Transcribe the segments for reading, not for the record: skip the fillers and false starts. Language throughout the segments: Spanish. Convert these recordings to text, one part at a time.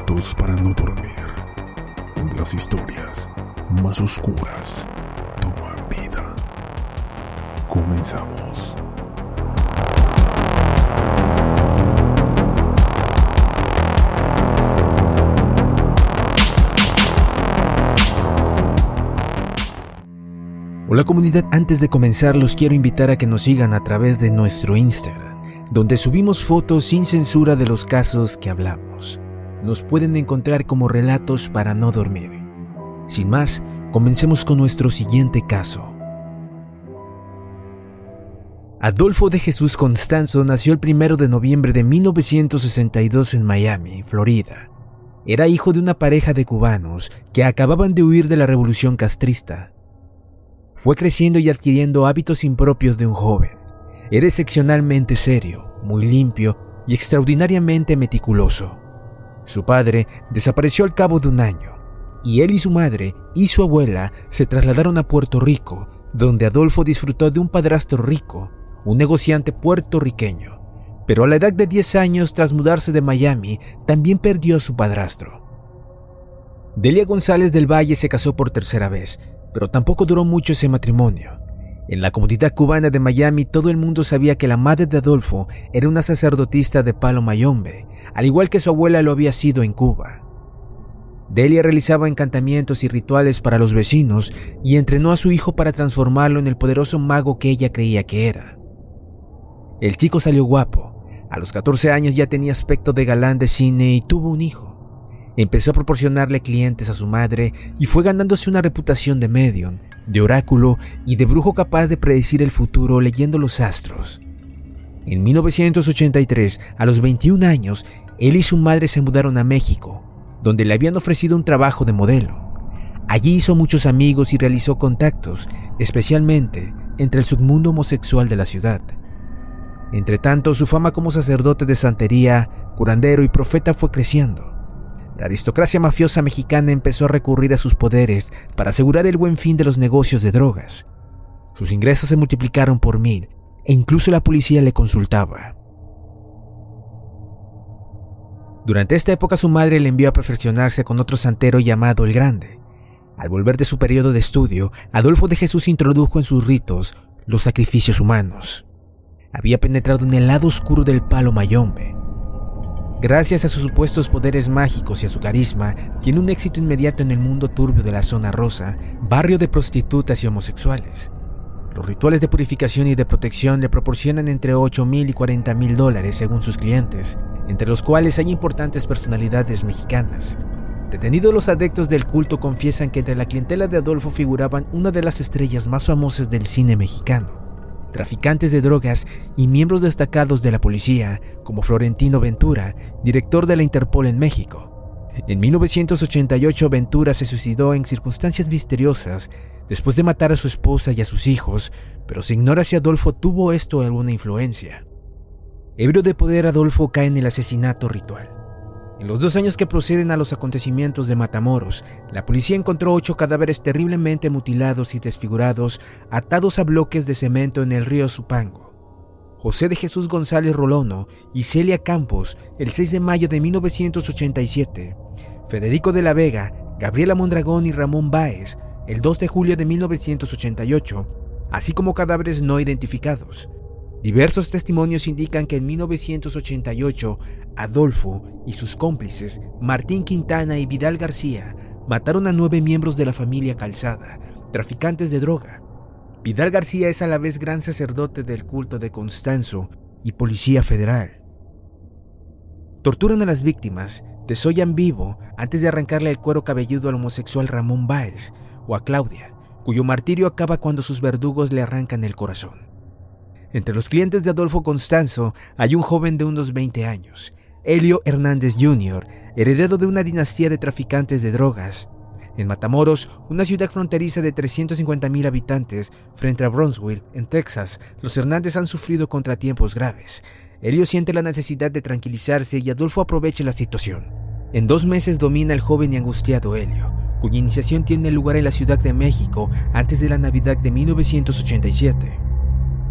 Relatos para no dormir, donde las historias más oscuras toman vida. Comenzamos. Hola comunidad, antes de comenzar los quiero invitar a que nos sigan a través de nuestro Instagram, donde subimos fotos sin censura de los casos que hablamos. Nos pueden encontrar como Relatos para no dormir. Sin más, comencemos con nuestro siguiente caso. Adolfo de Jesús Constanzo nació el 1 de noviembre de 1962 en Miami, Florida. Era hijo de una pareja de cubanos que acababan de huir de la revolución castrista. Fue creciendo y adquiriendo hábitos impropios de un joven. Era excepcionalmente serio, muy limpio y extraordinariamente meticuloso. Su padre desapareció al cabo de un año, y él y su madre y su abuela se trasladaron a Puerto Rico, donde Adolfo disfrutó de un padrastro rico, un negociante puertorriqueño. Pero a la edad de 10 años, tras mudarse de Miami, también perdió a su padrastro. Delia González del Valle se casó por tercera vez, pero tampoco duró mucho ese matrimonio. En la comunidad cubana de Miami todo el mundo sabía que la madre de Adolfo era una sacerdotisa de Palo Mayombe, al igual que su abuela lo había sido en Cuba. Delia realizaba encantamientos y rituales para los vecinos y entrenó a su hijo para transformarlo en el poderoso mago que ella creía que era. El chico salió guapo. A los 14 años ya tenía aspecto de galán de cine y tuvo un hijo. Empezó a proporcionarle clientes a su madre y fue ganándose una reputación de médium, de oráculo y de brujo capaz de predecir el futuro leyendo los astros. En 1983, a los 21 años, él y su madre se mudaron a México, donde le habían ofrecido un trabajo de modelo. Allí hizo muchos amigos y realizó contactos, especialmente entre el submundo homosexual de la ciudad. Entretanto, su fama como sacerdote de santería, curandero y profeta fue creciendo. La aristocracia mafiosa mexicana empezó a recurrir a sus poderes para asegurar el buen fin de los negocios de drogas. Sus ingresos se multiplicaron por 1000 e incluso la policía le consultaba. Durante esta época su madre le envió a perfeccionarse con otro santero llamado El Grande. Al volver de su periodo de estudio, Adolfo de Jesús introdujo en sus ritos los sacrificios humanos. Había penetrado en el lado oscuro del Palo Mayombe. Gracias a sus supuestos poderes mágicos y a su carisma, tiene un éxito inmediato en el mundo turbio de la Zona Rosa, barrio de prostitutas y homosexuales. Los rituales de purificación y de protección le proporcionan entre $8,000 y $40,000 según sus clientes, entre los cuales hay importantes personalidades mexicanas. Detenidos, los adeptos del culto confiesan que entre la clientela de Adolfo figuraban una de las estrellas más famosas del cine mexicano, traficantes de drogas y miembros destacados de la policía, como Florentino Ventura, director de la Interpol en México. En 1988, Ventura se suicidó en circunstancias misteriosas después de matar a su esposa y a sus hijos, pero se ignora si Adolfo tuvo esto alguna influencia. Ebrio de poder, Adolfo cae en el asesinato ritual. En los 2 años que proceden a los acontecimientos de Matamoros, la policía encontró 8 cadáveres terriblemente mutilados y desfigurados, atados a bloques de cemento en el río Supango. José de Jesús González Rolono y Celia Campos, el 6 de mayo de 1987. Federico de la Vega, Gabriela Mondragón y Ramón Báez, el 2 de julio de 1988, así como cadáveres no identificados. Diversos testimonios indican que en 1988, Adolfo y sus cómplices, Martín Quintana y Vidal García, mataron a 9 miembros de la familia Calzada, traficantes de droga. Vidal García es a la vez gran sacerdote del culto de Constanzo y policía federal. Torturan a las víctimas, desollan vivo antes de arrancarle el cuero cabelludo al homosexual Ramón Báez o a Claudia, cuyo martirio acaba cuando sus verdugos le arrancan el corazón. Entre los clientes de Adolfo Constanzo hay un joven de unos 20 años, Helio Hernández Jr., heredero de una dinastía de traficantes de drogas. En Matamoros, una ciudad fronteriza de 350,000 habitantes, frente a Brownsville, en Texas, los Hernández han sufrido contratiempos graves. Helio siente la necesidad de tranquilizarse y Adolfo aprovecha la situación. En 2 meses domina el joven y angustiado Helio, cuya iniciación tiene lugar en la Ciudad de México antes de la Navidad de 1987.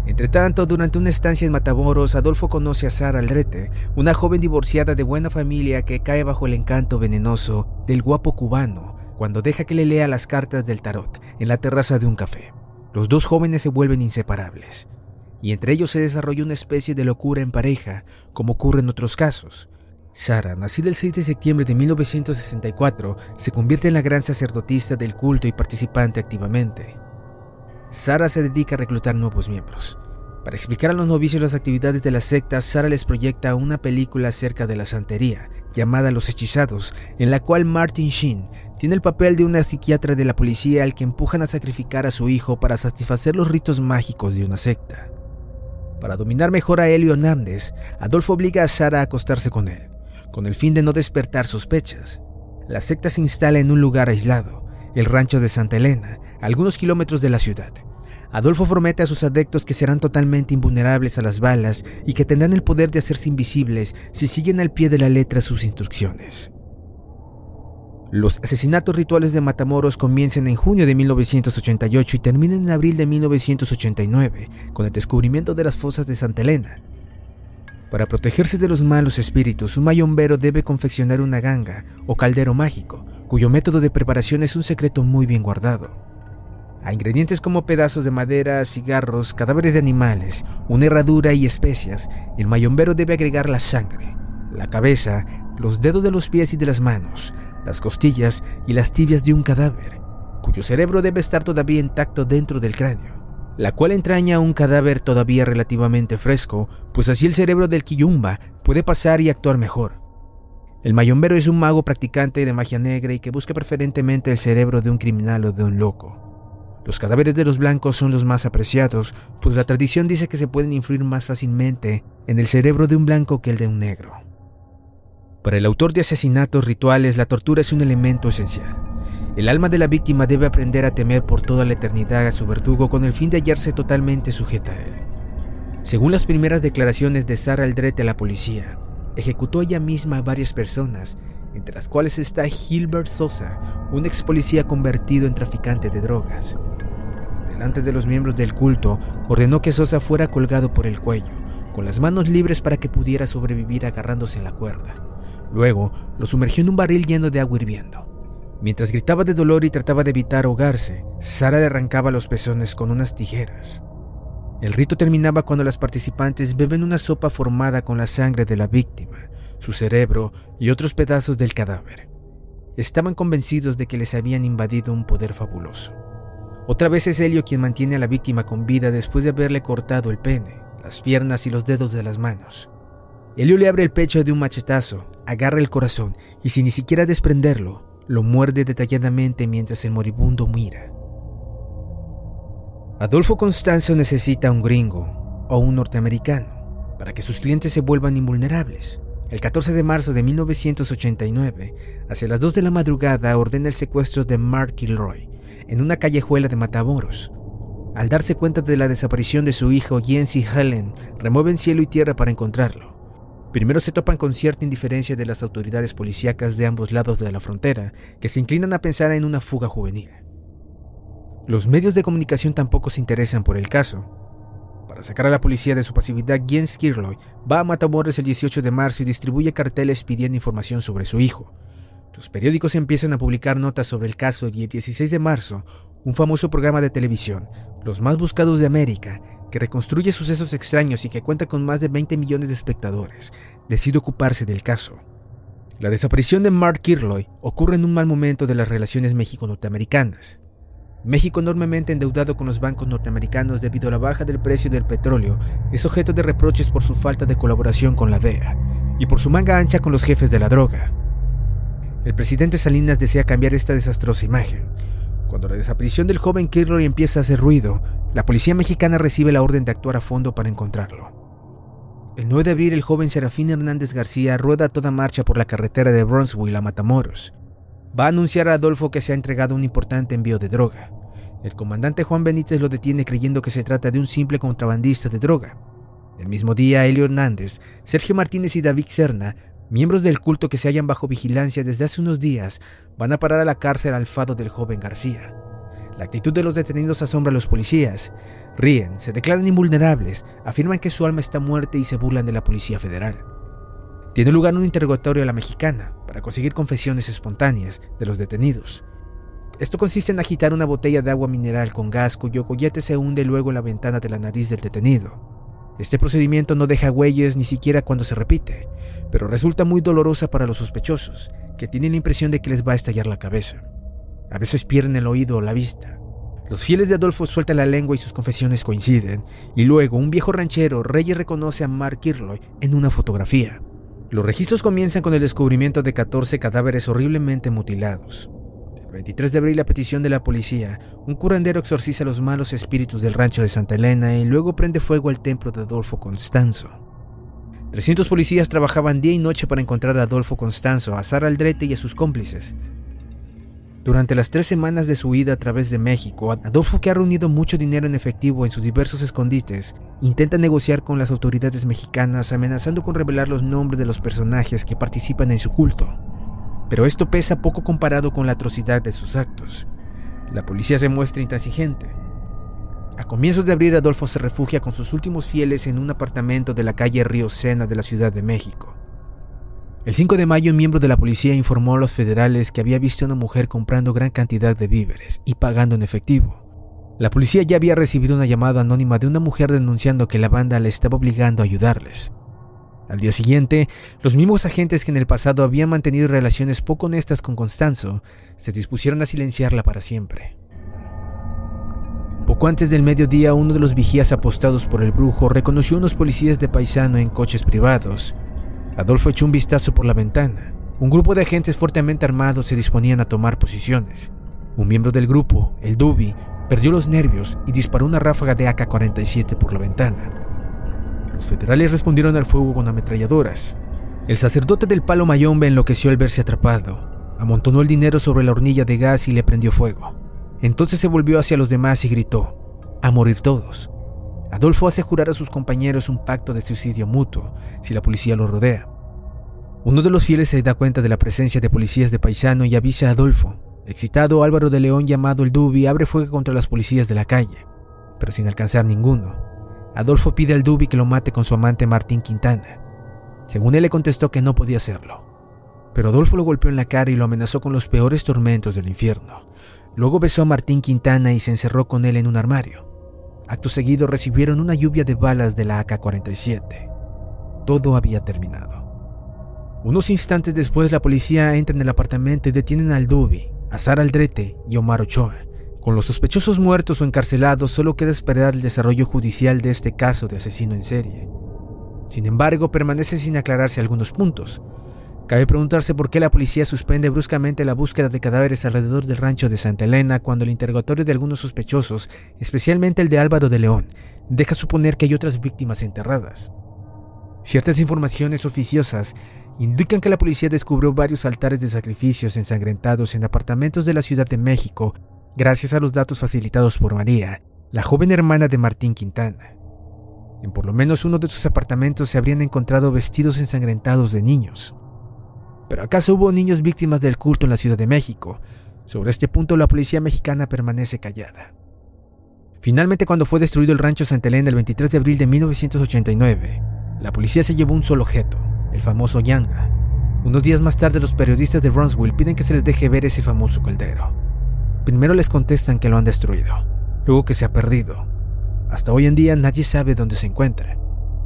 Entretanto, durante una estancia en Matamoros, Adolfo conoce a Sara Aldrete, una joven divorciada de buena familia que cae bajo el encanto venenoso del guapo cubano cuando deja que le lea las cartas del tarot en la terraza de un café. Los dos jóvenes se vuelven inseparables, y entre ellos se desarrolla una especie de locura en pareja, como ocurre en otros casos. Sara, nacida el 6 de septiembre de 1964, se convierte en la gran sacerdotisa del culto y participante activamente. Sara se dedica a reclutar nuevos miembros. Para explicar a los novicios las actividades de la secta, Sara les proyecta una película acerca de la santería, llamada Los Hechizados, en la cual Martin Sheen tiene el papel de una psiquiatra de la policía al que empujan a sacrificar a su hijo para satisfacer los ritos mágicos de una secta. Para dominar mejor a Elio Hernández, Adolfo obliga a Sara a acostarse con él, con el fin de no despertar sospechas. La secta se instala en un lugar aislado, el rancho de Santa Elena, a algunos kilómetros de la ciudad. Adolfo promete a sus adeptos que serán totalmente invulnerables a las balas y que tendrán el poder de hacerse invisibles si siguen al pie de la letra sus instrucciones. Los asesinatos rituales de Matamoros comienzan en junio de 1988 y terminan en abril de 1989, con el descubrimiento de las fosas de Santa Elena. Para protegerse de los malos espíritus, un mayombero debe confeccionar una ganga o caldero mágico, cuyo método de preparación es un secreto muy bien guardado. A ingredientes como pedazos de madera, cigarros, cadáveres de animales, una herradura y especias, el mayombero debe agregar la sangre, la cabeza, los dedos de los pies y de las manos, las costillas y las tibias de un cadáver, cuyo cerebro debe estar todavía intacto dentro del cráneo, la cual entraña un cadáver todavía relativamente fresco, pues así el cerebro del quillumba puede pasar y actuar mejor. El mayombero es un mago practicante de magia negra y que busca preferentemente el cerebro de un criminal o de un loco. Los cadáveres de los blancos son los más apreciados, pues la tradición dice que se pueden influir más fácilmente en el cerebro de un blanco que el de un negro. Para el autor de asesinatos rituales, la tortura es un elemento esencial. El alma de la víctima debe aprender a temer por toda la eternidad a su verdugo con el fin de hallarse totalmente sujeta a él. Según las primeras declaraciones de Sara Aldrete a la policía, ejecutó ella misma a varias personas, entre las cuales está Gilbert Sosa, un ex policía convertido en traficante de drogas. Delante de los miembros del culto, ordenó que Sosa fuera colgado por el cuello, con las manos libres para que pudiera sobrevivir agarrándose en la cuerda. Luego, lo sumergió en un barril lleno de agua hirviendo. Mientras gritaba de dolor y trataba de evitar ahogarse, Sara le arrancaba los pezones con unas tijeras. El rito terminaba cuando las participantes beben una sopa formada con la sangre de la víctima, su cerebro y otros pedazos del cadáver. Estaban convencidos de que les habían invadido un poder fabuloso. Otra vez es Elio quien mantiene a la víctima con vida después de haberle cortado el pene, las piernas y los dedos de las manos. Elio le abre el pecho de un machetazo, agarra el corazón y sin ni siquiera desprenderlo, lo muerde detalladamente mientras el moribundo mira. Adolfo Constanzo necesita un gringo o un norteamericano para que sus clientes se vuelvan invulnerables. El 14 de marzo de 1989, hacia las 2 de la madrugada, ordena el secuestro de Mark Kilroy en una callejuela de Matamoros. Al darse cuenta de la desaparición de su hijo, Jens y Helen remueven cielo y tierra para encontrarlo. Primero se topan con cierta indiferencia de las autoridades policíacas de ambos lados de la frontera, que se inclinan a pensar en una fuga juvenil. Los medios de comunicación tampoco se interesan por el caso. Para sacar a la policía de su pasividad, Jens Kilroy va a Matamoros el 18 de marzo y distribuye carteles pidiendo información sobre su hijo. Los periódicos empiezan a publicar notas sobre el caso y el 16 de marzo, un famoso programa de televisión, Los Más Buscados de América, que reconstruye sucesos extraños y que cuenta con más de 20 millones de espectadores, decide ocuparse del caso. La desaparición de Mark Kilroy ocurre en un mal momento de las relaciones México-norteamericanas. México, enormemente endeudado con los bancos norteamericanos debido a la baja del precio del petróleo, es objeto de reproches por su falta de colaboración con la DEA y por su manga ancha con los jefes de la droga. El presidente Salinas desea cambiar esta desastrosa imagen. Cuando la desaparición del joven Kilroy empieza a hacer ruido, la policía mexicana recibe la orden de actuar a fondo para encontrarlo. El 9 de abril, el joven Serafín Hernández García rueda a toda marcha por la carretera de Brownsville a Matamoros. Va a anunciar a Adolfo que se ha entregado un importante envío de droga. El comandante Juan Benítez lo detiene creyendo que se trata de un simple contrabandista de droga. El mismo día, Elio Hernández, Sergio Martínez y David Serna, miembros del culto que se hallan bajo vigilancia desde hace unos días, van a parar a la cárcel al fado del joven García. La actitud de los detenidos asombra a los policías. Ríen, se declaran invulnerables, afirman que su alma está muerta y se burlan de la Policía Federal. Tiene lugar un interrogatorio a la mexicana para conseguir confesiones espontáneas de los detenidos. Esto consiste en agitar una botella de agua mineral con gas cuyo collete se hunde luego en la ventana de la nariz del detenido. Este procedimiento no deja huellas ni siquiera cuando se repite, pero resulta muy dolorosa para los sospechosos, que tienen la impresión de que les va a estallar la cabeza. A veces pierden el oído o la vista. Los fieles de Adolfo sueltan la lengua y sus confesiones coinciden, y luego un viejo ranchero, Reyes, reconoce a Mark Kirloy en una fotografía. Los registros comienzan con el descubrimiento de 14 cadáveres horriblemente mutilados. El 23 de abril, a petición de la policía, un curandero exorciza a los malos espíritus del rancho de Santa Elena y luego prende fuego al templo de Adolfo Constanzo. 300 policías trabajaban día y noche para encontrar a Adolfo Constanzo, a Sara Aldrete y a sus cómplices. Durante las 3 semanas de su huida a través de México, Adolfo, que ha reunido mucho dinero en efectivo en sus diversos escondites, intenta negociar con las autoridades mexicanas, amenazando con revelar los nombres de los personajes que participan en su culto. Pero esto pesa poco comparado con la atrocidad de sus actos. La policía se muestra intransigente. A comienzos de abril, Adolfo se refugia con sus últimos fieles en un apartamento de la calle Río Sena de la Ciudad de México. El 5 de mayo, un miembro de la policía informó a los federales que había visto a una mujer comprando gran cantidad de víveres y pagando en efectivo. La policía ya había recibido una llamada anónima de una mujer denunciando que la banda le estaba obligando a ayudarles. Al día siguiente, los mismos agentes que en el pasado habían mantenido relaciones poco honestas con Constanzo se dispusieron a silenciarla para siempre. Poco antes del mediodía, uno de los vigías apostados por el brujo reconoció a unos policías de paisano en coches privados. Adolfo echó un vistazo por la ventana. Un grupo de agentes fuertemente armados se disponían a tomar posiciones. Un miembro del grupo, el Dubi, perdió los nervios y disparó una ráfaga de AK-47 por la ventana. Los federales respondieron al fuego con ametralladoras. El sacerdote del Palo Mayombe enloqueció al verse atrapado. Amontonó el dinero sobre la hornilla de gas y le prendió fuego. Entonces se volvió hacia los demás y gritó: «¡A morir todos!». Adolfo hace jurar a sus compañeros un pacto de suicidio mutuo si la policía lo rodea. Uno de los fieles se da cuenta de la presencia de policías de paisano y avisa a Adolfo. Excitado, Álvaro de León, llamado el Dubi, abre fuego contra las policías de la calle, pero sin alcanzar ninguno. Adolfo pide al Dubi que lo mate con su amante Martín Quintana. Según él, le contestó que no podía hacerlo. Pero Adolfo lo golpeó en la cara y lo amenazó con los peores tormentos del infierno. Luego besó a Martín Quintana y se encerró con él en un armario. Acto seguido recibieron una lluvia de balas de la AK-47. Todo había terminado. Unos instantes después, la policía entra en el apartamento y detienen al Dubi, a Sara Aldrete y Omar Ochoa. Con los sospechosos muertos o encarcelados, solo queda esperar el desarrollo judicial de este caso de asesino en serie. Sin embargo, permanecen sin aclararse algunos puntos. Cabe preguntarse por qué la policía suspende bruscamente la búsqueda de cadáveres alrededor del rancho de Santa Elena cuando el interrogatorio de algunos sospechosos, especialmente el de Álvaro de León, deja suponer que hay otras víctimas enterradas. Ciertas informaciones oficiosas indican que la policía descubrió varios altares de sacrificios ensangrentados en apartamentos de la Ciudad de México gracias a los datos facilitados por María, la joven hermana de Martín Quintana. En por lo menos uno de sus apartamentos se habrían encontrado vestidos ensangrentados de niños. ¿Pero acaso hubo niños víctimas del culto en la Ciudad de México? Sobre este punto, la policía mexicana permanece callada. Finalmente, cuando fue destruido el rancho Santa Elena el 23 de abril de 1989, la policía se llevó un solo objeto, el famoso Yanga. Unos días más tarde, los periodistas de Roswell piden que se les deje ver ese famoso caldero. Primero les contestan que lo han destruido, luego que se ha perdido. Hasta hoy en día nadie sabe dónde se encuentra.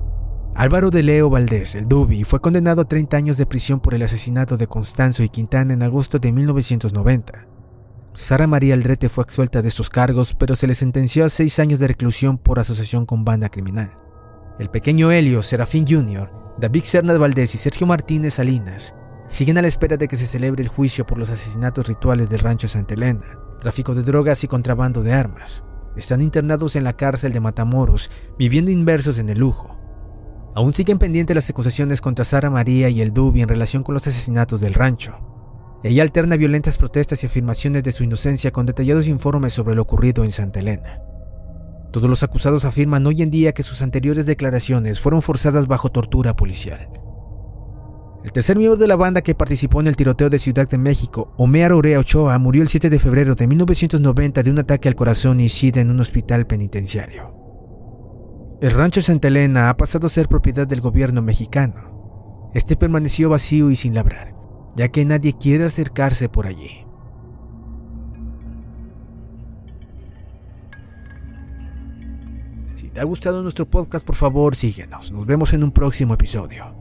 Álvaro de Leo Valdés, el Dubi, fue condenado a 30 años de prisión por el asesinato de Constanzo y Quintana en agosto de 1990. Sara María Aldrete fue absuelta de estos cargos, pero se le sentenció a 6 años de reclusión por asociación con banda criminal. El pequeño Helio, Serafín Jr., David Cernas Valdés y Sergio Martínez Salinas siguen a la espera de que se celebre el juicio por los asesinatos rituales del rancho Santa Elena, tráfico de drogas y contrabando de armas. Están internados en la cárcel de Matamoros, viviendo inmersos en el lujo. Aún siguen pendientes las acusaciones contra Sara María y el Dubi en relación con los asesinatos del rancho. Ella alterna violentas protestas y afirmaciones de su inocencia con detallados informes sobre lo ocurrido en Santa Elena. Todos los acusados afirman hoy en día que sus anteriores declaraciones fueron forzadas bajo tortura policial. El tercer miembro de la banda que participó en el tiroteo de Ciudad de México, Omear Orea Ochoa, murió el 7 de febrero de 1990 de un ataque al corazón y SIDA en un hospital penitenciario. El rancho Santa Elena ha pasado a ser propiedad del gobierno mexicano. Este permaneció vacío y sin labrar, ya que nadie quiere acercarse por allí. Si te ha gustado nuestro podcast, por favor síguenos. Nos vemos en un próximo episodio.